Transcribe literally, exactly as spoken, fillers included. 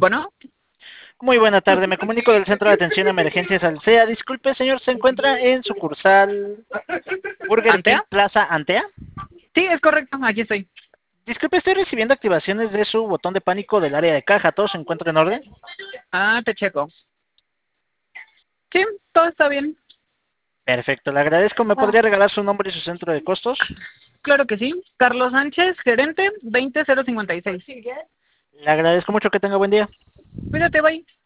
Bueno, Muy buena tarde, me comunico del Centro de Atención a Emergencias Alsea. Disculpe, señor, ¿se encuentra en sucursal Burger King ¿Antea? Plaza Antea? Sí, es correcto, aquí estoy. Disculpe, estoy recibiendo activaciones de su botón de pánico del área de caja. ¿Todo se encuentra en orden? Ah, te checo. Sí, todo está bien. Perfecto, le agradezco. ¿Me podría regalar su nombre y su centro de costos? Claro que sí. Carlos Sánchez, gerente, veinte cero cincuenta y seis. Le agradezco mucho, que tenga buen día. Cuídate, bye.